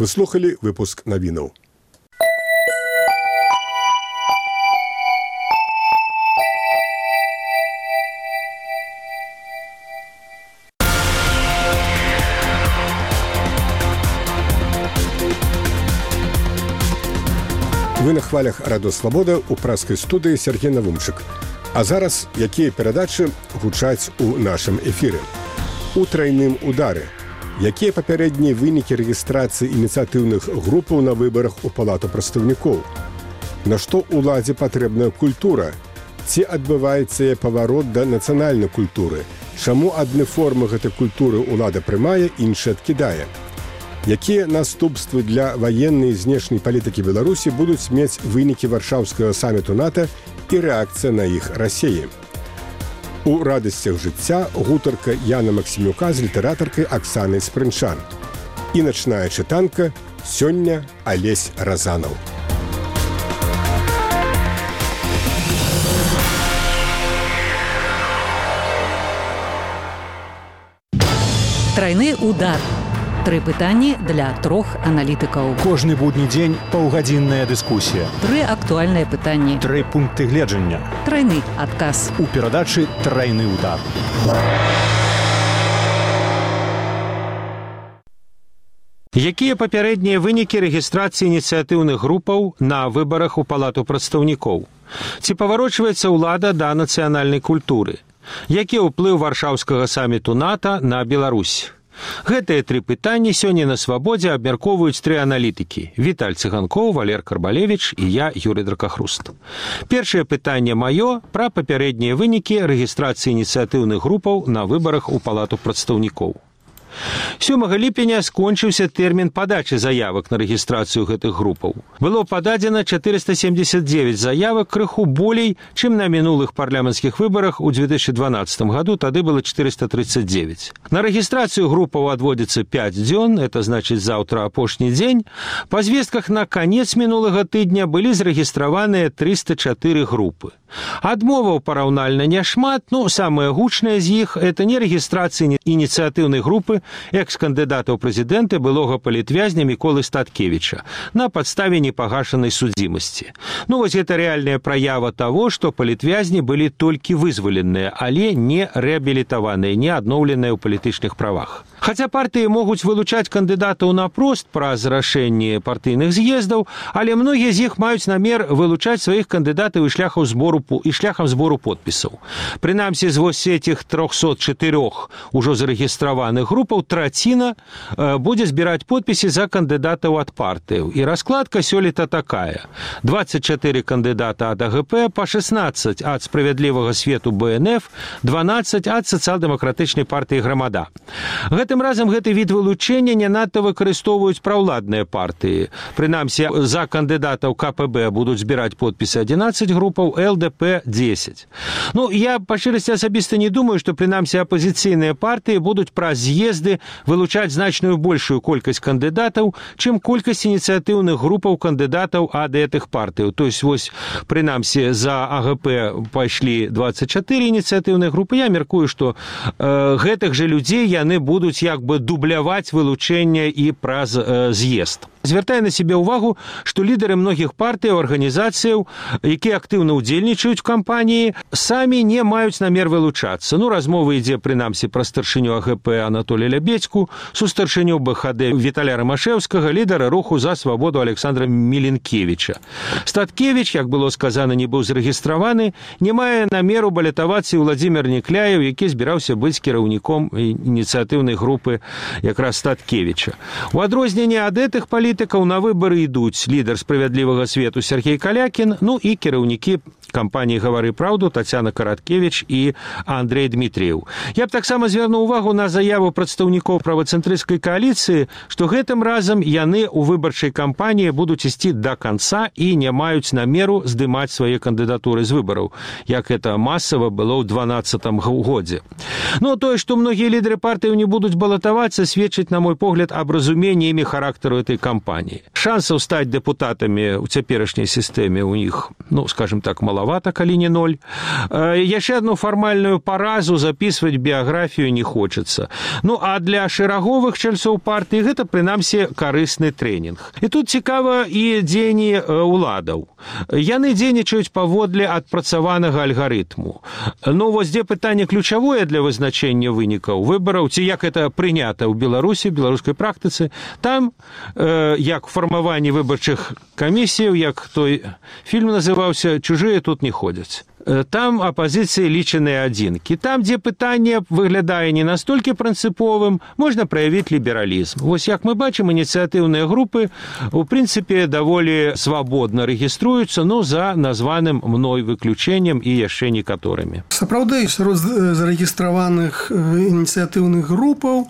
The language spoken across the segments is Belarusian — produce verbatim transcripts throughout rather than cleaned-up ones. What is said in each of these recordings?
Вы слухали выпуск навінаў. Вы на хвалях Радыё Свабода ў праскай студыі Сергей Навумчык. А зараз якія перадачы гучаць у нашым эфіры? У трайным удары. Якія папярэднія вынікі рэгістрацыі ініцыятыўных групаў на выбарах у Палату прадстаўнікоў? На што ўладзе патрэбная культура? Ці адбываецца паварот да нацыянальнай культуры? Чаму адны формы гэтай культуры ўлада прымае, іншыя адкідае? Якія наступствы для ваеннай і знешняй палітыкі Беларусі будуць мець вынікі варшаўскага саміту НАТО і рэакцыя на іх Расіі? У радасцях жыцця гутарка Яна Максімюка з літаратаркай Аксанай Спрынчан. І начная чытанка сёння Алесь Разанаў. Трайны удар. Тры пытанні для трох аналітыкаў. Кожны будні дзень паўгадзінная дыскусія. Тры актуальныя пытанні. Тры пункты гледжання. Трайны адказ. У перадачы «Трайны удар». Якія папярэднія вынікі рэгістрацыі ініцыятыўных групаў на выбарах у Палату прадстаўнікоў? Ці паварочваецца ўлада да нацыянальнай культуры? Які ўплыў варшаўскага саміту НАТО на Беларусь? Гэтыя тры пытанні сёння на Свабодзе абмяркоўваюць тры аналітыкі. Віталь Цыганкоў, Валер Карбалевіч і я, Юрый Дракахруст. Першае пытанне маё пра папярэднія вынікі рэгістрацыі ініцыятыўных групаў на выбарах у Палату прадстаўнікоў. сёмага ліпеня скончыўся тэрмін падачы заявак на рэгістрацыю гэтых групаў. Было пададзена чатырыста семдзесят дзевяць заявак, крыху болей, чым на мінулых парламенцкіх выбарах у две тысячы дванаццатым году, тады было чатырыста тридцать девять. На рэгістрацыю групаў адводзіцца пяць дзён, это значыць заўтра апошні дзень. Па звестках на канец мінулага тыдня былі зарэгістраваныя трыста чатыры групы. Адмоваў параўнальна няшмат, ну, самая гучная з іх – это не рэгістрацыя ініцыятыўнай групы экс-кандыдата ў прэзідэнты былога палітвязня Міколы Статкевіча на падставе непагашанай судзімасці. Ну, вось гэта рэальная праява таго, што палітвязні былі толькі вызваленыя, але не рэабілітаваныя, не адноўленыя ў палітычных правах. Хаця партыі могуць вылучаць кандыдатаў напрост праз рашэнні партыйных з'ездаў, але многія з іх маюць намер вылучаць сваіх кандыдатаў і шляхаў збору і шляхам збору подпісаў. Прынамсі, з вось этих трохсот чатырох ужо зарэгістраваных групаў траціна э, будзе збіраць подпісы за кандыдатаў ад партыяў. І раскладка сёлета такая. двадцать чатыры кандыдата ад АГП, па шестнадцать ад справядлівага свету БНФ, дванаццаць ад сацыял-дэмакратычнай партыі Грамада. Гэтым разам гэты від вылучэння не надта выкарыстоўваюць праўладныя партыі. Прынамсі, за кандыдатаў КПБ будуць збіраць подпісы адзінаццаць групаў, ЛДП десять. Ну, я па шчырасці асабіста не думаю, што прынамсі апазіцыйныя партыі будуць праз з'езды вылучаць значную большую колькасць кандыдатаў, чым колькасць ініцыятыўных групаў кандыдатаў ад гэтых партыяў. То есть, вось, прынамсі, за АГП пайшлі двадцать чатыры ініцыятыўныя групы. Я меркую, што э, гэтых жа людзей яны будуць як бы дубляваць вылучэнне і праз э, з'езд. Звяртае на сябе ўвагу, што лідары многіх партый, арганізацыяў, якія актыўна ўдзельнічаюць у кампаніі, самі не маюць намер вылучацца. Ну, размова ідзе, прынамсі, пра старшыню АГП Анатолія Лябедзьку, сустаршыню БХД Віталя Рамашэўскага, лідара руху за свабоду Александра Міленкевіча. Статкевіч, як было сказана, не быў зарэгістраваны, не мае намеру балятавацца і Владзімір Некляеў, які збіраўся быць кіраўніком ініцыятыўнай групы якраз Статкевіча. У адрозненне ад гэтых палітыкаў на выбары ідуць лідар справядлівага свету Сергей Калякін, ну і кіраўнікі кампаніі «Гавары праўду» Тацяна Караткевіч і Андрей Дмітрыеў. Я б таксама звярнуў увагу на заяву прадстаўнікоў правацэнтрысцкай кааліцыі, што гэтым разам яны ў выбарчай кампаніі будуць ісці да канца і не маюць намеру здымаць свае кандыдатуры з выбараў, як гэта масава было ў дванаццатым годзе. Ну, тое, што многія лідары партыяў не будуць балатавацца, сведчыць, на мой погляд, аб разуменні імі характару этой кампаніі. Шансаў стаць дэпутатамі ў цяперашняй сістэме у іх, ну, скажем так, мала малавата, калі не ноль. Яшчэ одну фармальную паразу записывать біяграфію не хочацца. Ну, а для шэраговых чальцоў партыі гэта, прынамсі, карысны трэнінг. І тут цікава і дзеянні уладаў. Яны дзейнічаюць паводле адпрацаванага алгарытму. Ну, вось дзе пытанне ключавое для вызначэння вынікаў выбараў, ці як это прынята ў Беларусі, беларускай практыцы, там, э, як фармаванне выбарчых камісіяў, як той фільм называўся «Чужыя тут не ходзяць». Там апозіцыі лічаныя адзінкі. Там, дзе пытанне выглядае не настолькі прынцыповым, можна праявіць лібералізм. Вось як мы бачым, ініцыятыўныя групы, у прынцыпе, даволі свабодна рэгіструюцца, ну, за названым мной выключэннем і яшчэ некаторымі. Сапраўды, сярод зарэгістраваных ініцыятыўных групаў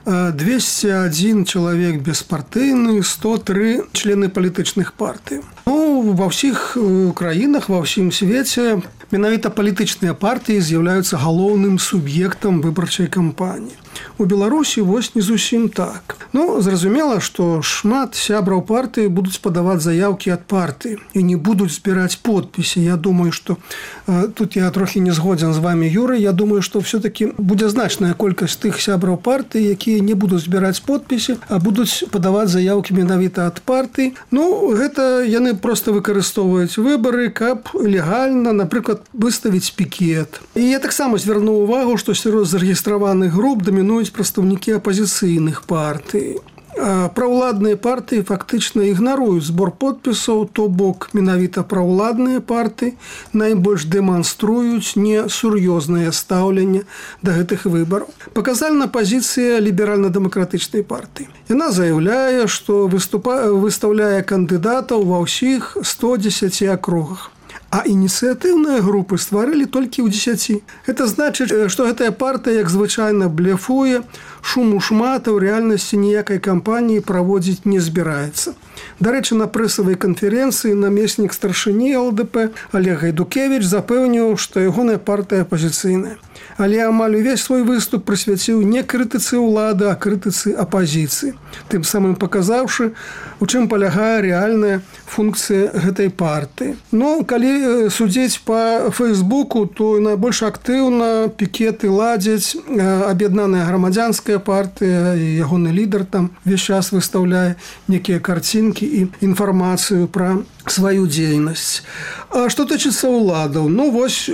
двести один чалавек беспартыйны, сто три члены палітычных партый. Ну, ва ўсіх краінах, ва ўсім свеце менавіта палітычныя партыі з'яўляюцца галоўным суб'ектам выбарчай кампаніі. У Беларусі вось не зусім так. Ну, зразумела, што шмат сябраў партыі будуць падаваць заяўкі ад партыі і не будуць збіраць подпісы. Я думаю, што э, тут я трохі не згодзен з вами, Юрый. Я думаю, што все-таки будзе значная колькасць тых сябраў партыі, якія не будуць збіраць подпісы, а будуць падаваць заяўкі менавіта ад партыі. Ну, гэта яны просто выкарыстоўваюць выбары, каб легальна, напрыклад, выставіць пікет. І я таксама звярнуў увагу, што сярод зарэгістраваных груп дамінуюць прадстаўнікі апазіцыйных партый. Праўладныя партыі фактычна ігнаруюць збор подпісаў, то бок менавіта праўладныя партыі найбольш дэманструюць несур'ёзнае стаўленне да гэтых выбараў. Паказальна пазіцыя ліберальна-дэмакратычнай партыі. Яна заяўляе, што выступа... выстаўляе кандыдатаў ва ўсіх ста дзесяці акругах. А ініцыятыўныя групы стварылі толькі ў дзесяці. Гэта значыць, што гэтая партыя, як звычайна, блефуе, шуму шмат, а ў рэальнасці ніякай кампаніі праводзіць не збіраецца. Дарэчы, на прэсавай канферэнцыі намеснік старшыні эл дэ пэ Олег Гайдукевіч запэўніў, што ягоная партыя апазіцыйная. Але амаль увесь свой выступ прысвяціў не крытыцы ўлады, а крытыцы апазіцыі, тым самым паказаўшы, у чым палягае рэальная функцыя гэтай партыі. Ну, калі судзіць па Фэйсбуку, то найбольш актыўна пікеты ладзяць аб'яднаная грамадзянская партыя, і ягоны лідар там увесь час выстаўляе некія карцінкі і інфармацыю пра сваю дзейнасць. А што тычыцца ўладаў? Ну, вось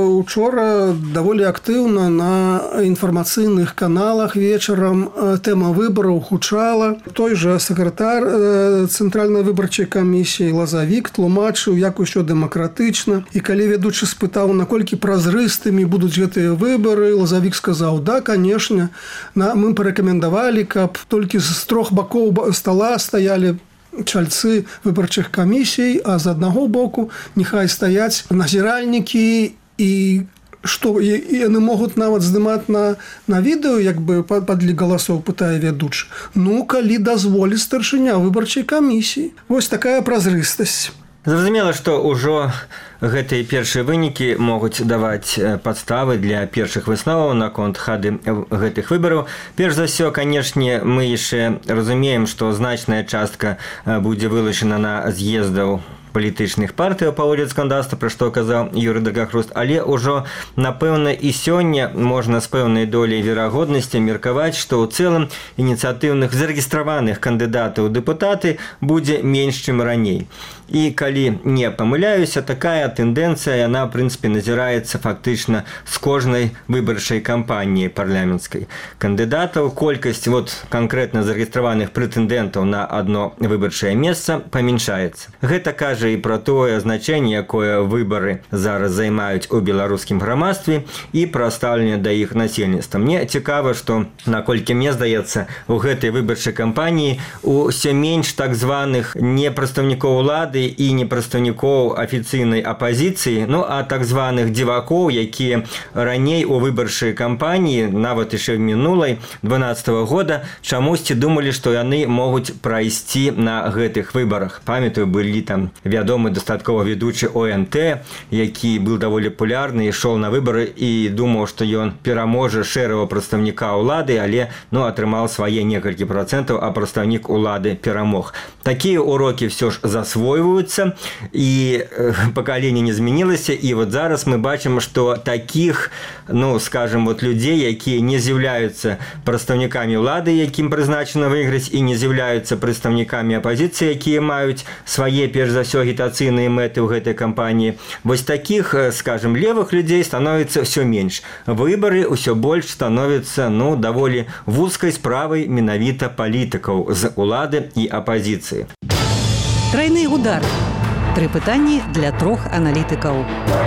учора даволі актыўна на інфармацыйных каналах вечарам тэма выбараў гучала. Той жа сакратар Цэнтральнай выбарчай камісіі Лазавік тлумачыў, як усё дэмакратычна. І калі ведучы спытаў, наколькі празрыстымі будуць гэтыя выбары, Лазавік сказаў: да, канешне, мы парэкамендавалі, каб толькі з трох бакоў стала стаялі чальцы выбарчых камісій, а з аднаго боку няхай стаяць назіральнікі, і што яны могуць нават здымаць на, на відэо, як бы падлік галасоў, пытае ведучы. Ну, калі дазволіць старшыня выбарчай камісіі. Вось такая празрыстасць. Зразумела, што ўжо гэтыя першыя вынікі могуць даваць падставы для першых высноваў наконт хады гэтых выбараў. Перш за ўсё, канешне, мы яшчэ разумеем, што значная частка будзе вылучана на з'ездаў палітычных партый паводле законодаўства, пра што казаў Юрый Драгахруст, але ўжо, напэўна, і сёння можна з пэўнай доляй верагоднасці меркаваць, што ў цэлым ініцыятыўных зарэгістраваных кандыдатаў у дэпутаты будзе менш, чым раней. І калі не памыляюся, такая тэндэнцыя, яна, в прынцыпе, назіраецца фактычна з кожнай выбарчай кампаніі парламенцкай. Кандыдатаў, колькасць вот, канкрэтна зарэгістраваных прэтэндэнтаў на адно выбарчае месца памяншаецца. Гэта кажа і пра тое значэнне, якое выбары зараз займаюць у беларускім грамадстве, і пра стаўленне да іх насельніцтва. Мне цікава, што, наколькі мне здаецца, у гэтай выбарчай кампаніі усё менш так званых не прадстаўнікоў улады і не прадстаўнікоў афіцыйнай апазіцыі, ну а так званых дзівакоў, якія раней у выбарчай кампаніі, нават яшчэ в мінулай дванаццатага года, чамусьці думалі, што яны могуць прайсці на гэтых выбарах. Памятаю, былі там вядомы дастаткова ведучы о эн тэ, які быў даволі папулярны, ішоў на выбары і думаў, што ён пераможа шэрага прадстаўніка ўлады, але ну, атрымаў свае некалькі працэнтаў, а прадстаўнік улады перамог. Такія урокі все ж засвойваюцца, і пакаленне не змянілася, і вот зараз мы бачым, што такіх, ну, скажем, вот людзей, якія не з'яўляюцца прадстаўнікамі ўлады, якім прызначана выйграць, і не з'яўляюцца прадстаўнікамі апазіцыі, якія маюць свае, перш за ўсё, агітацыйныя мэты ў гэтай кампаніі. Вось такіх, скажем, левых людзей становіцца ўсё менш. Выбары ўсё больш становяцца, ну, даволі вузкай справай менавіта палітыкаў з улады і апазіцыі. Трайны удар. Тры пытанні для трох аналітыкаў.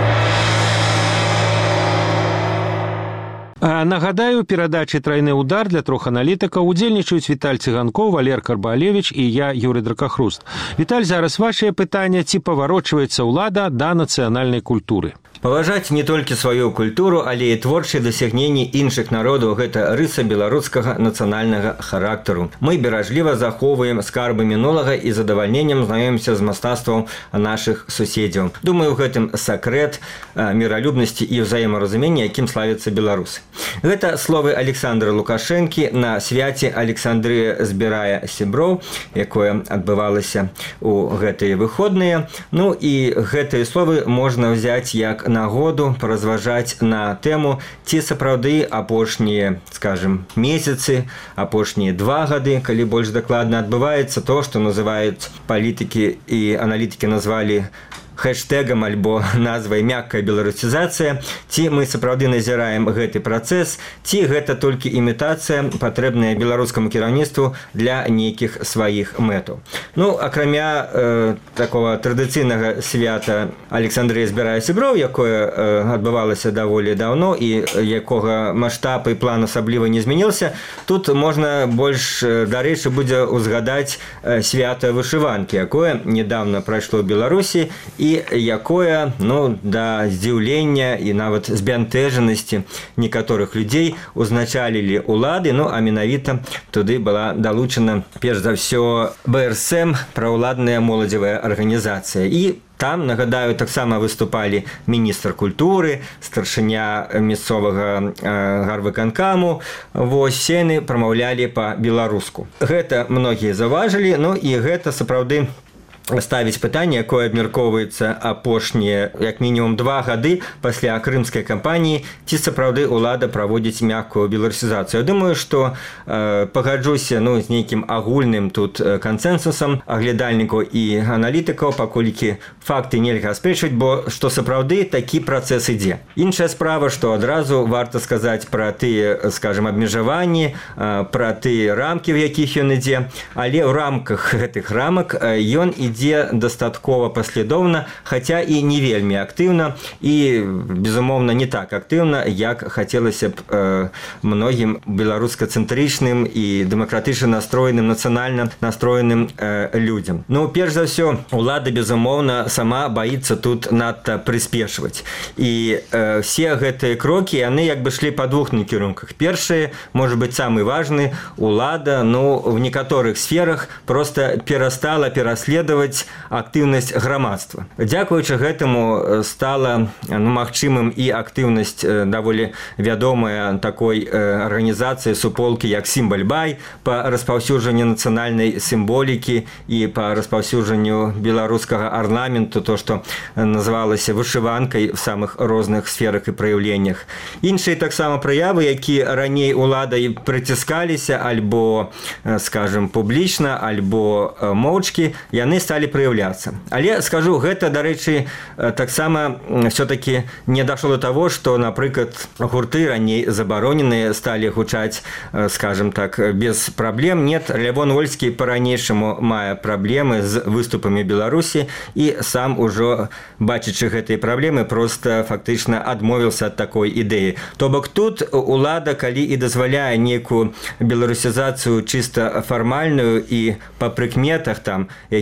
Нагадаю, у перадачы «Трайны удар» для трох аналітыкаў удзельнічаюць Віталь Цыганкоў, Валер Карбалевіч і я, Юрый Дракахруст. Віталь, зараз вашае пытанне, ці паварочваецца ўлада да нацыянальнай культуры? Паважаць не толькі сваю культуру, але і творчыя дасягненні іншых народаў – гэта рыса беларускага нацыянальнага характару. Мы беражліва захоўваем скарбы мінулага і задавальненнем знаёмімся з мастацтвам нашых суседзяў. Думаю, у гэтым сакрэт міралюбнасці і ўзаемаразумення, якім славяцца беларусы. Гэта словы Александра Лукашэнкі на свяце «Александрыя збірае сяброў», якое адбывалася ў гэтыя выходныя. Ну і гэтыя словы можна ўзяць як нагоду паразважаць на тэму, ці сапраўды апошнія, скажем, месяцы, апошнія два гады, калі больш дакладна, адбываецца то, што называюць палітыкі і аналітыкі назвалі хэштэгам альбо назвай мяккая беларусізацыя, ці мы сапраўды назіраем гэты працэс, ці гэта толькі імітацыя, патрэбная беларускаму кіраўніцтву для нейкіх сваіх мэтаў. Ну, акрамя э, такого традыцыйнага свята Александрыя збірае сяброў, якое э, адбывалася даволі даўно і якога маштаб і план асабліва не змянілася, тут можна больш дарэчы будзе ўзгадаць э, свята вышыванкі, якое недавно прайшло ў Беларусі, і якое, ну, да здзіўлення і нават збянтэжанасці некаторых людзей узначалілі ўлады, ну, а менавіта туды была далучана, перш за ўсё, бэ эр эс эм, праўладная моладзевая арганізацыя. І там, нагадаю, таксама выступалі міністр культуры, старшыня мясцовага э, гарвыканкаму. Вось яны прамаўлялі па-беларуску. Гэта многія заўважылі, ну і гэта сапраўды ставіць пытанне, якое абмяркоўваецца апошнія як мінімум два гады пасля крымскай кампаніі, ці сапраўды ўлада праводзіць мяккую беларусізацыю. Я думаю, што э, пагаджуся, ну, з нейкім агульным тут кансэнсусам аглядальнікаў і аналітыкаў, паколькі факты нельга аспрэчваць, бо што сапраўды такі працэс ідзе. Іншая справа, што адразу варта сказаць пра тыя, скажем, абмежаванні, э, пра тыя рамкі, в якіх ён ідзе, але ў рамках гэтых рамак э, ён ідзе ідзе дастаткова паслядоўна, хаця і не вельмі актыўна, і, безумоўна, не так актыўна, як хацелася б э, многім беларуска-цэнтрычным і дэмакратычна настроеным, нацыянальна настроеным э, людзям. Ну, перш за ўсё, улада, безумоўна, сама баіцца тут надта прыспешваць. І э, все гэтыя крокі, яны як бы шлі па двух накірунках. Першы, можа быць, самы важны, улада, ну, в некаторых сферах проста перастала пераследаваць актыўнасць грамадства. Дзякуючы гэтаму стала, ну, магчымым і актыўнасць даволі вядомая такой арганізацыі, суполкі, як Сімбаль-Бай, па распаўсюджанню нацыянальнай сімволікі і па распаўсюджанню беларускага арнаменту, то, што называлася вышыванкай в самых розных сферах і праяўленнях. Іншыя таксама праявы, якія раней уладай прыціскаліся альбо, скажем, публічна, альбо моўчкі, яны сталі праяўляцца. Але, скажу, гэта, дарэчы, таксама все-таки не дашло до того, што, напрыклад, гурты раней забароненыя сталі гучаць, скажем так, без праблем. Нет, Лявон Вольскі па-ранейшаму мае праблемы з выступамі Беларусі і сам ужо, бачачы гэтыя праблемы, проста фактычна адмовіўся ад такой ідэі. То бок тут улада, калі і дазваляе нейкую беларусізацыю чыста фармальную і па прыкметах там, якія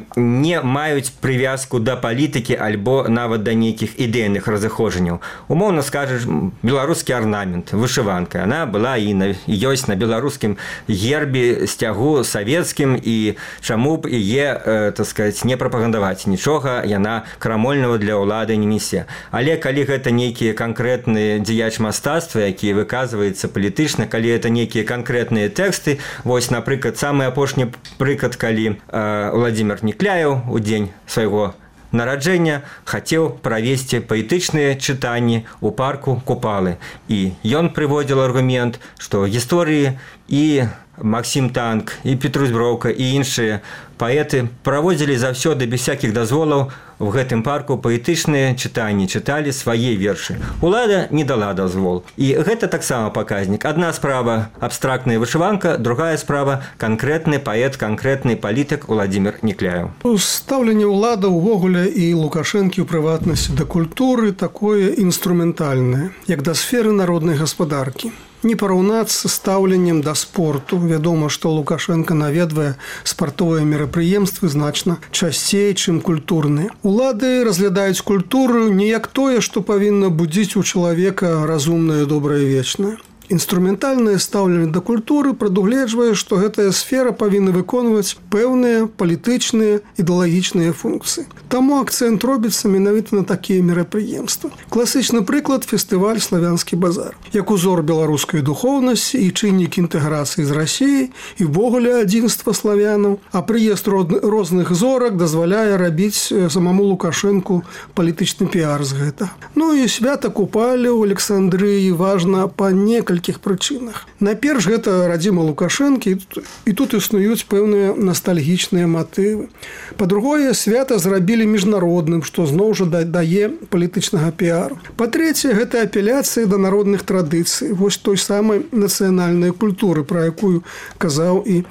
не маюць прывязку да палітыкі альбо нават да нейкіх ідэйных разыходжанняў. Умоўна скажаш, беларускі арнамент, вышыванка, она была і на, ёсць на беларускім гербе, сцягу савецкім, і чаму б яе, э, так сказаць, не прапагандаваць, нічога яна крамольнага для ўлады не несе. Але калі гэта нейкія канкрэтныя дзеяч мастацтва, які выказваецца палітычна, калі это нейкія канкрэтныя тэксты, вось, напрыклад, самы апошні прыклад, калі э, Владимир Некляев у дзень свайго нараджэння хацеў правесці паэтычныя чытанні ў парку Купалы. І ён прыводзіў аргумент, што гісторыі і Максим Танк, і Петрусь Броўка, і іншыя паэты праводзілі заўсёды без всякіх дазволаў в гэтым парку паэтычныя чытанні, чыталі свае вершы. Улада не дала дазвол. І гэта таксама паказнік. Адна справа абстрактная вышыванка, другая справа канкрэтны паэт, канкрэтны палітык Владимир Некляев. Стаўленне ўлады ўвогуле і Лукашэнкі ў прыватнасці да культуры такое інструментальнае, як да сферы народнай гаспадаркі. Не параўнацца стаўленнем да спорту. Вядома, што Лукашенко наведвае спартовыя мерапрыемствы значна часцей, чым культурныя. Улады разглядаюць культуру не як тое, што павінна будзіць у чалавека разумнае, добрае, вечнае. Інструментальнае стаўленне да культуры прадугледжвае, што гэтая сфера павінна выконваць пэўныя палітычныя ідэалагічныя функцыі. Таму акцэнт робіцца менавіта на такія мерапрыемствы. Класічны прыклад – фестываль «Славянскі базар». Як узор беларускай духоўнасці і чыннік інтэграцыі з Расіяй і ввогуле адзінства славянаў, а прыезд розных зорак дазваляе рабіць самому Лукашэнку палітычны піар з гэтага. Ну і свята Купалі ў Александрыі важна па некалькі прычынах. Найперш гэта радзіма Лукашэнкі, і тут існуюць пэўныя настальгічныя матывы. Па-другое, свята зрабілі міжнародным, што зноў жа дае палітычнага піару. Па-трэцяе, гэта апеляцыя да народных традыцый, вось той самай нацыянальнай культуры, пра якую казаў і э,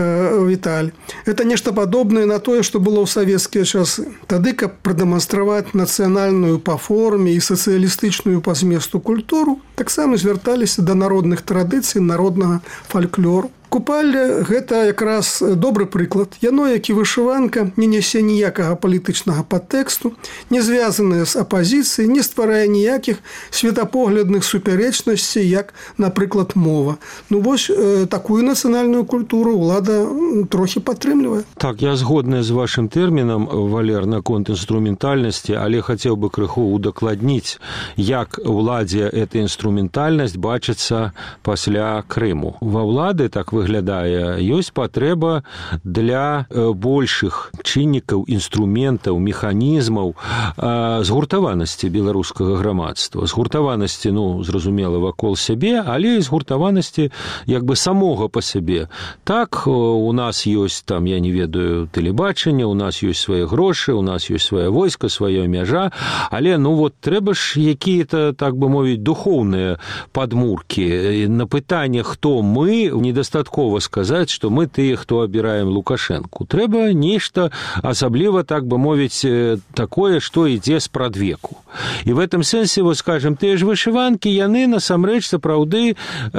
Віталь. Гэта нешта падобнае на тое, што было ў савецкія часы. Тады, каб прадэманстраваць нацыянальную па форме і сацыялістычную па зместу культуру, таксама звярталіся да народных традыцый, народнага фальклору. Купаль – гэта якраз добры прыклад. Яно, як і вышыванка, не нясе ніякага палітычнага падтэксту, не звязанае з апазіцыяй, не стварае ніякіх светапоглядных супярэчнасцей, як, напрыклад, мова. Ну вось э, такую нацыянальную культуру ўлада трохі падтрымлівае. Так, я згодны з вашым тэрмінам, Валер, наконт інструментальнасці, але хацеў бы крыху удакладніць, як уладзе эта інструментальнасць бачыцца пасля Крыму. Ва ўлады, так выглядае, ёсць патрэба для большых чыннікаў, інструментаў, механізмаў згуртаванасці беларускага грамадства. Згуртаванасці, ну, зразумела, вакол сябе, але і згуртаванасці як бы самога па сябе. Так, у нас ёсць там, я не ведаю, тэлебачанне, у нас ёсць свае грошы, у нас ёсць свае войска, свая мяжа, але, ну, вот трэба ж якія-то, так бы мовіць, духоўныя падмуркі. На пытанне, хто мы, недастаткова сказаць, што мы тыя, хто абіраем Лукашэнку. Трэба нешта асабліва, так бы мовіць, такое, што ідзе спрадвеку. І в этом сэнсе, вот, скажем, тыя ж вышыванкі, яны насамрэч сапраўды э,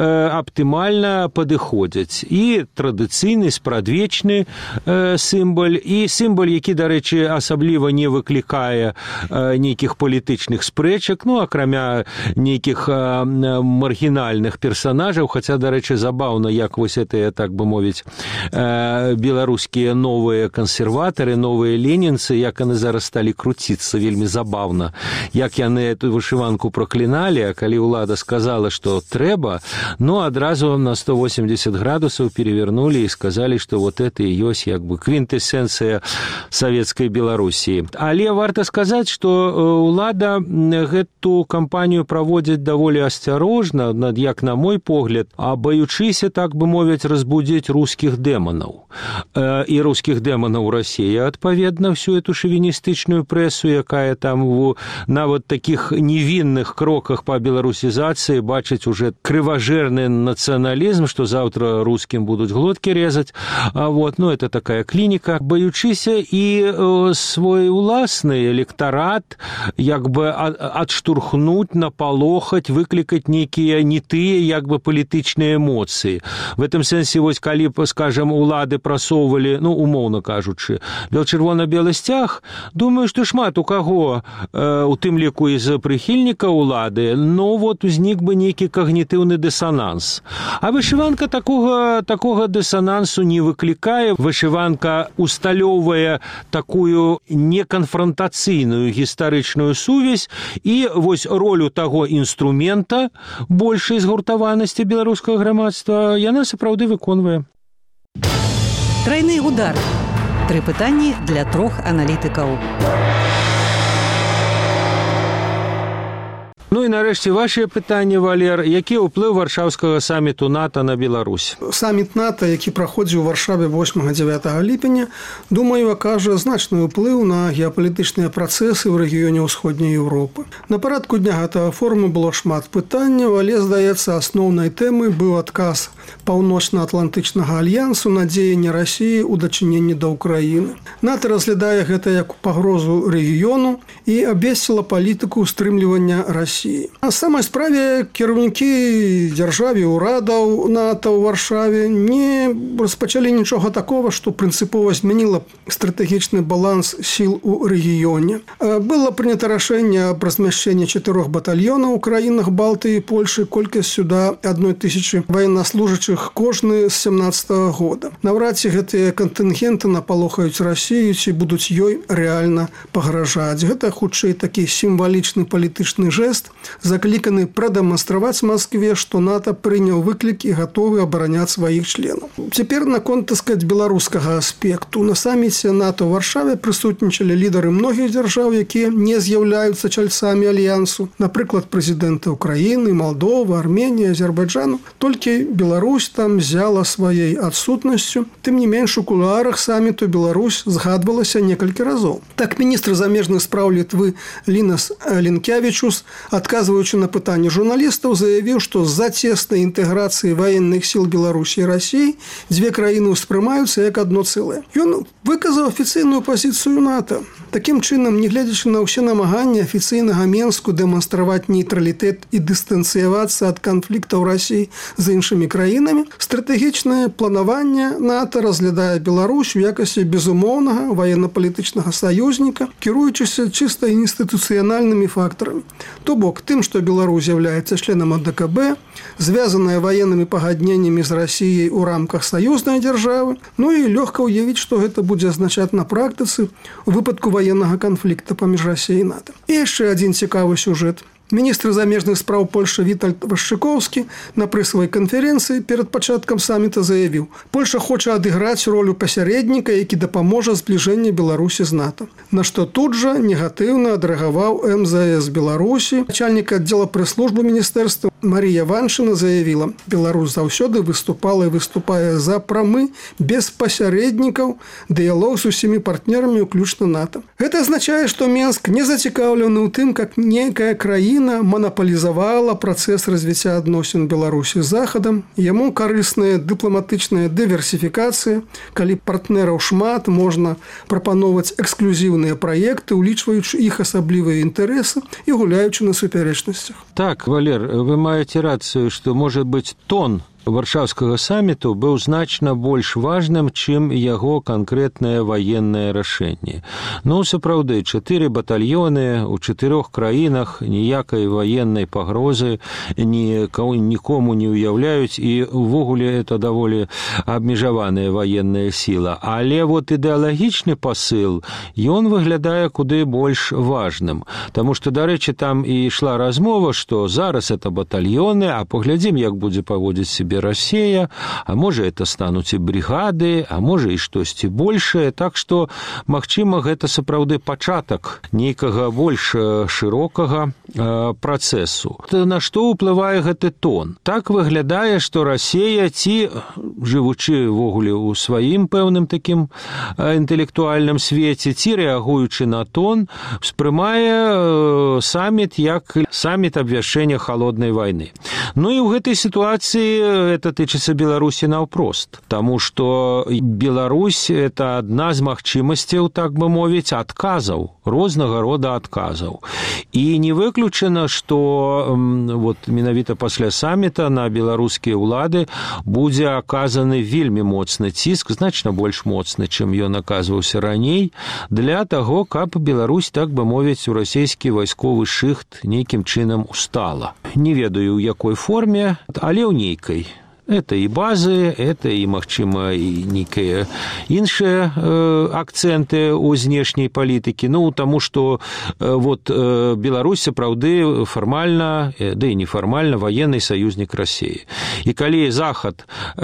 аптымальна падыходзяць. І традыцыйны, спрадвечны э, сімбаль, і сімбаль, які, дарэчы, асабліва не выклікае э, нейкіх палітычных спрэчак, ну, акрамя нейкіх э, маргінальных персанажаў, хаця, дарэчы, забаўна, як вось гэтыя, так бы мовіць, э, беларускія новыя кансерватары, новыя ленінцы, як яны зараз сталі круціцца, вельмі забаўна, як яны эту вышыванку пракліналі, а калі ўлада сказала, што трэба, ну, адразу на сто восемьдесят градусаў перевернулі і сказалі, што вот это і ёсць як бы квінтэсенцыя савецкай Беларусі. Але варта сказаць, што ўлада гэту кампанію праводзіць даволі асцярожна, як на мой погляд, абаючыся, так бы мовіць, разбудзіць рускіх дэманаў. І рускіх дэманаў Расія, адпаведна, всю эту шавіністычную прэсу, якая там у нават такіх невінных кроках па беларусізацыі бачыць уже крыважэрны нацыяналізм, што заўтра рускім будуць глоткі резаць. А вот, ну, это такая клініка. Баючыся і э, свой уласны электарат як бы адштурхнуць, напалохаць, выклікаць нейкія не тыя як бы палітычныя эмоцыі. В этом гэтым сэнсе вось калі б, скажем, улады прасоўвалі, ну умоўна кажучы, чырвона-белы сцяг, думаю, што шмат у каго, э, у тым ліку і з прыхільнікаў улады, ну вот узнік бы нейкі когнітыўны дысананс. А вышыванка такога такога дысанансу не выклікае. Вышыванка усталёўвае такую неканфронтацыйную гістарычную сувязь і вось ролю таго інструмента большай згуртаванасці беларускага грамадства яна сапраўды выконвае. Трайны удар. Тры пытанні для трох аналітыкаў. Ну і нарэшце вашыя пытанні, Валер, які ўплыў варшаўскага саміту НАТО на Беларусь? Саміт НАТО, які праходзіў у Варшаве восьмага-дзявятага ліпеня, думаю, акажа значны ўплыў на геапалітычныя працэсы ў рэгіёне ўсходняй Еўропы. На парадку дня гэтага форуму было шмат пытанняў, але, здаецца, асноўнай тэмай быў адказ Паўночна-Атлантычнага альянсу на дзеянні Расіі ў дачыненні да Ўкраіны. НАТО разглядае гэта як пагрозу рэгіёну і абвесціла палітыку стрымлівання Расіі. На самай справе кіраўнікі дзяржавы ўрадаў НАТО ў Варшаве не распачалі нічога такого, што прынцыпова змяніла стратэгічны баланс сіл у рэгіёне. Было прынята рашэнне аб размяшчэнні чатырох батальёнаў у краінах Балтыі і Польшы, колькасць сюда адной тысячы ваеннаслужачых кожны з сямнаццатага года. Наўрад ці гэтыя кантынгенты напалохаюць Расію, ці будуць ёй рэальна пагражаць. Гэта хутчэй такі сімвалічны палітычны жэст, закліканы прадэманстраваць Маскве, што НАТО прыняў выклік і гатовы абараняць сваіх членаў. Цяпер наконт, так сказаць, беларускага аспекту. На саміце НАТО ў Варшаве прысутнічалі лідары многіх дзяржаў, якія не з'яўляюцца чальцамі альянсу. Напрыклад, прэзідэнты Украіны, Малдовы, Арменіі, Азербайджану. Толькі Беларусь там з'яла сваёй адсутнасцю. Тым не менш, у кулуарах саміту Беларусь згадвалася некалькі разоў. Так, міністр замежных спраў Літвы Лінас Лінкявічус, адказваючы на пытанні журналістаў, заявіў, што з-за цеснай інтэграцыі ваенных сіл Беларусі і Расіі дзве краіны ўспрымаюцца як адно цэлае. Ён выказаў афіцыйную пазіцыю НАТО. Такім чынам, нягледзячы на ўсе намаганні афіцыйнага Менску дэманстраваць нейтралітэт і дыстанцыявацца ад канфліктаў Расіі з іншымі краінамі, стратэгічнае планаванне НАТО разглядае Беларусь у якасці безумоўнага ваенна-палітычнага саюзніка, кіруючыся чыста інстытуцыянальнымі фактарамі. То бок тым, што Беларусь з'яўляецца членам А Д К Б, звязаная ваеннымі пагадненнямі з Расіяй у рамках саюзнай дзяржавы, ну і лёгка ўявіць, што гэта будзе азначаць на практыцы у выпадку ваеннага канфлікта паміж Расіяй і НАТО. І яшчэ адзін цікавы сюжэт. Міністр замежных спраў Польшчы Вітальд Вашчыкоўскі на прэсавай канферэнцыі перад пачаткам саміта заявіў: Польша хоча адыграць ролю пасярэдніка, які дапаможа збліжэння Беларусі з НАТО. На што тут жа негатыўна адрэагаваў Эм Зэ Эс Беларусі. Начальнік аддзела прэс-службы міністэрства Марія Ваншына заявіла: Беларусь заўсёды выступала і выступае за прамы, без пасярэднікаў, дыялог з усімі партнерамі, уключна НАТО. Гэта азначае, што Менск не зацікаўлены ў тым, как нейкая краіна монополізавала працэс развіцця адносін Беларусі з Захадам. Яму карысная дыпламатычная дыверсіфікацыя. Калі партнераў шмат, можна прапаноўваць эксклюзіўныя праекты, улічваючы іх асаблівыя інтарэсы і гуляючы на супярэчнасцях. Так, Валер, вы маеце рацыю, што, можа быць, тон варшаўскага саміту быў значна больш важным, чым яго канкрэтнае ваеннае рашэнне. Ну, сапраўды, чатыры батальёны ў чатырох краінах ніякай ваеннай пагрозы нікому не ўяўляюць, і ўвогуле это даволі абмежаваная ваенная сіла. Але вот ідэалагічны пасыл, ён выглядае куды больш важным. Таму што, дарэчы, там і ішла размова, што зараз это батальёны, а паглядзім, як будзе паводзіць сябе Расія, а можа это стануць і бригады, а можа і штосьці большае, так што, магчыма, гэта сапраўды пачатак нейкага больш шырокага э, працэсу. На што ўплывае гэты тон? Так выглядае, што Расія, ці жывучы ўвогуле ў сваім пэўным такім інтэлектуальным свеце, ці рэагуючы на тон, успрымае э, саміт як саміт абвяшчэння халоднай вайны. Ну і ў гэтай сітуацыі это тычыцца Беларусі наўпрост, таму што Беларусь – это адна з магчымасцяў, так бы мовіць, адказаў, рознага рода адказаў. І не выключана, што вот, менавіта пасля саміта на беларускія ўлады будзе аказаны вельмі моцны ціск, значна больш моцны, чым ён аказваўся раней, для таго, каб Беларусь, так бы мовіць, у расійскі вайсковы шыхт нейкім чынам устала. Не ведаю, у якой форме, але ў нейкай. Это и базы, это и, магчыма, и некие іншыя э, акценты у знешняй палітыкі. Ну, таму што э, вот э, Беларусь сапраўды фармальна, э, да і нефармальна ваенны саюзнік Расіі. І калі Захад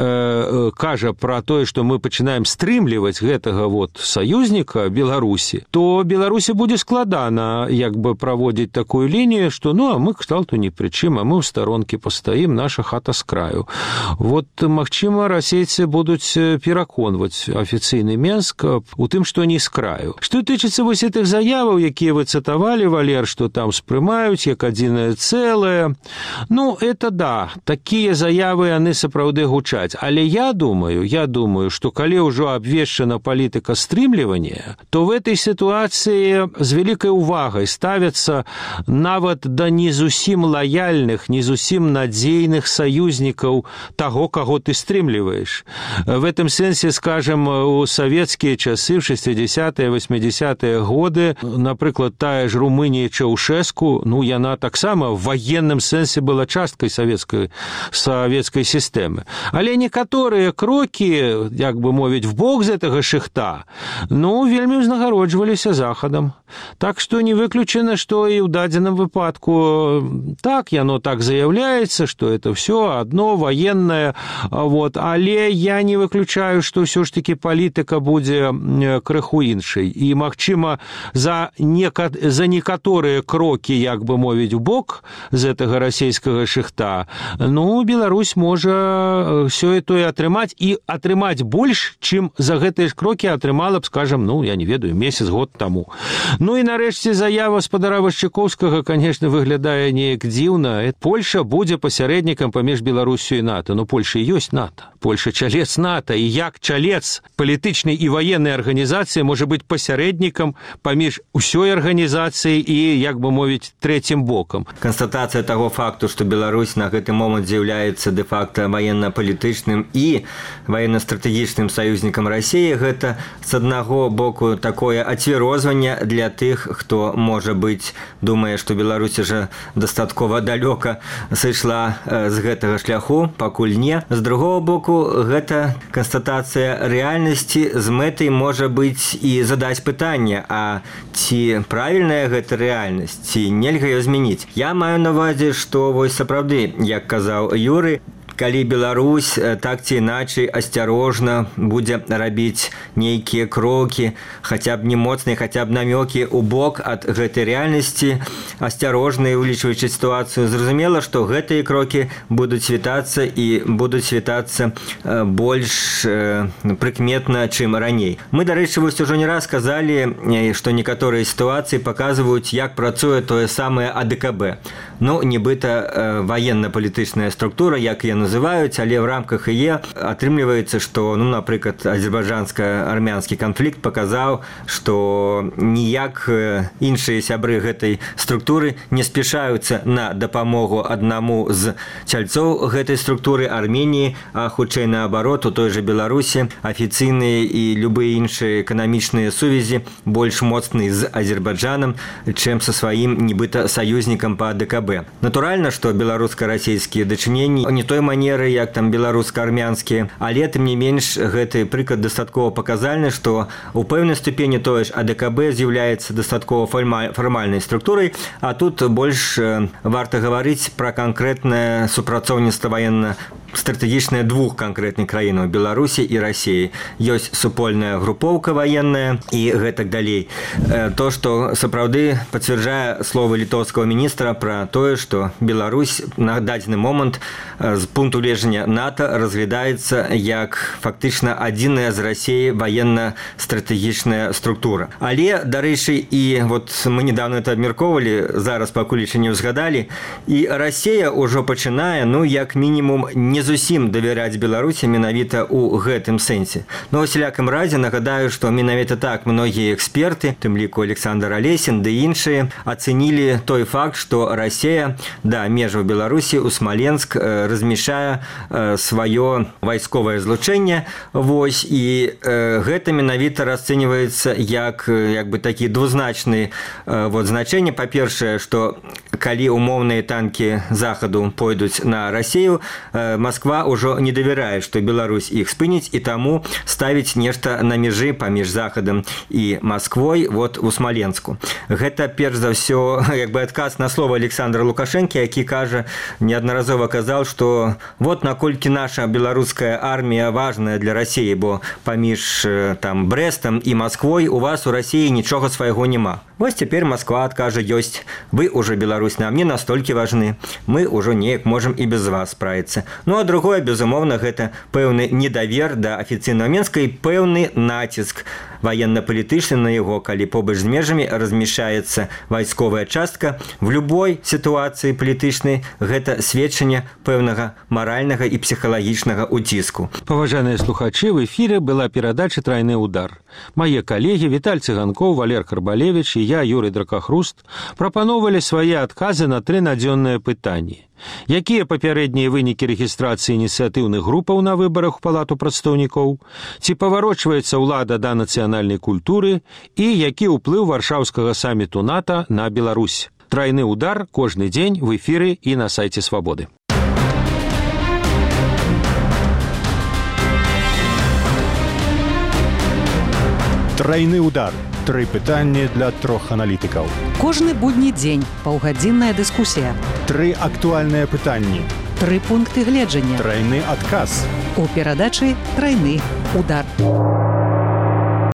э, кажа пра тое, што мы пачынаем стрымліваць гэтага вот саюзніка Беларусі, то Беларусі будзе складана як бы праводзіць такую лінію, што ну, а мы к кшталту ні пры чым, а мы ў старонкі пастаім, наша хата з краю. Вот, магчыма, расейцы будуць пераконваць афіцыйны Менск у тым, што не з краю. Што тычыцца вось гэтых заяваў, якія вы цытавалі, Валер, што там спрымаюць як адзінае цэлае, ну, это да, такія заявы, яны сапраўды гучаць. Але я думаю, я думаю, што калі ўжо абвешчана палітыка стрымлівання, то в этой сітуацыі з вялікай увагай ставяцца нават да не зусім лаяльных, не зусім надзейных саюзнікаў того, кого ты стрымліваешь. В этом сенсе, скажем, у советские часы, в шестидесятые, восьмидесятые годы, например, та ж Румынія Чаушеску, ну, яна таксама в военном сенсе была часткой советской, советской системы. Але некаторыя крокі, як бы мовіць, в бок з гэтага шыхта, ну, вельмі ўзнагароджваліся Захадам. Так што не выключана, што і ў дадзеным выпадку так, яно так заяўляецца, што это все одно военное. Вот. Але я не выключаю, што ўсё ж таки палітыка будзе крыху іншай. І, магчыма, за, нека... за некаторыя крокі, як бы мовіць, у бок з гэтага расійскага шыхта, ну, Беларусь можа сёе-тое атрымаць і атрымаць больш, чым за гэтыя ж крокі атрымала б, скажем, ну, я не ведаю, месяц, год таму. Ну і нарэшце заява спадара Вашчакоўскага, конечно, выглядае неяк дзіўна. Польша будзе пасярэднікам паміж Беларусю і НАТО. Ну, Польша ёсць НАТО. Польша чалец НАТО. І як чалец палітычнай і ваеннай арганізацыі можа быць пасярэднікам паміж усёй арганізацыяй і, як бы мовіць, трэцім бокам. Канстатацыя таго факту, што Беларусь на гэты момант з'яўляецца дэ-факта ваенна-палітычным і ваенна-стратэгічным саюзнікам Расіі, гэта з аднаго боку такое ацвярозванне для тых, хто, можа быць, думае, што Беларусь уже дастаткова далёка сышла з гэтага шляху, пакуль не. З другого боку, гэта канстатацыя рэальнасці з мэтай можа быць і задаць пытанне, а ці правільная гэта рэальнасць, ці нельга ее змяніць. Я маю на ўвазе, што вось сапраўды, як казаў Юры, калі Беларусь так ці іначай асцярожна будзе рабіць нейкія крокі, хаця б не моцныя, хаця б намёкі ў бок ад гэтай рэальнасці, асцярожна улічваючы сітуацыю, зразумела, што гэтыя крокі будуць світацца і будуць світацца больш прыкметна, чым раней. Мы, дарэчы, вось ужо не раз казалі, што некаторыя сітуацыі паказваюць, як працуе тое самае А Дэ Ка Бэ. Ну, нібыта ваенна-палітычная структура, як яна называюць, але в рамках яе атрымліваецца, што, ну, напрыклад, азербайджанска-армянскі канфлікт паказаў, што ніяк іншыя сябры гэтай структуры не спяшаюцца на дапамогу аднаму з чальцоў гэтай структуры Арменіі, а хутчэй наабарот, у той жа Беларусі афіцыйныя і любыя іншыя эканамічныя сувязі больш моцныя з Азербайджанам, чым са сваім нібыта саюзнікам па А Дэ Ка Бэ. Натуральна, што беларуска-расійскія дачыненні не той манеры, як там беларуска-армянскія, але тым не менш гэты прыклад дастаткова паказальны, што у пэўнай ступені тое ж А Дэ Ка Бэ з'яўляецца дастаткова фармальнай структурай, а тут больш варта гаварыць пра канкрэтнае супрацоўніцтва ваенна стратэгічныя двух канкрэтных краінаў Беларусі і Расіі. Ёсць супольная групоўка ваенная і гэтак далей. То, што сапраўды пацвярджае словы літоўскага міністра пра тое, што Беларусь на дадзены момант з пункту гледжання НАТО разглядаецца як фактычна адзіная з Расіі ваенна-стратэгічная структура. Але, дарэчы, і вот мы недавно это абмяркоўвалі, зараз пакуль яшчэ не ўзгадалі, і Расія ўжо пачынае, ну, як мінімум, не зусім давяраць Беларусі менавіта ў гэтым сэнсе. Но ў усялякім разе нагадаю, што менавіта так многія эксперты, тым ліку Александр Алесін ды іншыя, ацэнілі той факт, што Расія да межаў Беларусі ў Смаленск размяшчае сваё вайсковае злучэнне. Вось, і гэта менавіта расцэньваецца як, як бы такі двузначны вот, значэнне. Па-першае, што калі умоўныя танкі захаду пойдуць на Расію, Москва ўжо не давярае, што Беларусь іх спыніць, і таму ставіць нешта на межы паміж захадам і Москвой вот у Смаленску. Гэта перш за ўсё як бы адказ на слова Александра Лукашэнкі, які кажа, неаднаразова казаў, што вот наколькі наша беларуская армія важная для Расіі, бо паміж там Брэстам і Москвой у вас у Расіі нічога свайго няма. Вось цяпер Москва адкажа, ёсць, вы ўжо Беларусь нам не настолькі важны, мы ўжо неяк можам і без вас справіцца. Ну а другое, безумоўна, гэта пэўны недавер да афіцыйнага Менска і пэўны націск военно-палітычны на яго, калі побач з межамі размяшчаецца вайсковая частка. В любой сітуацыі палітычнай гэта сведчанне пэўнага маральнага і псіхалагічнага ўціску. Паважаныя слухачы, в эфіры была перадача «Трайны удар». Мае калегі Віталь Цыганкоў, Валер Карбалевіч і я, Юрый Дракахруст, прапаноўвалі свае адказы на тры надзённыя пытанні. Якія папярэднія вынікі рэгістрацыі ініцыятыўных групаў на выбарах у Палату прадстаўнікоў? Ці паварочваецца ўлада да нацыянальнай культуры? І які ўплыў варшаўскага саміту НАТО на Беларусь? Трайны удар кожны дзень в эфіры і на сайце Свабоды. Трайны удар. Тры пытанні для трох аналітыкаў. Кожны будні дзень паўгадзінная дыскусія. Тры актуальныя пытанні. Тры пункты гледжання. Трайны адказ. У перадачы «Трайны удар».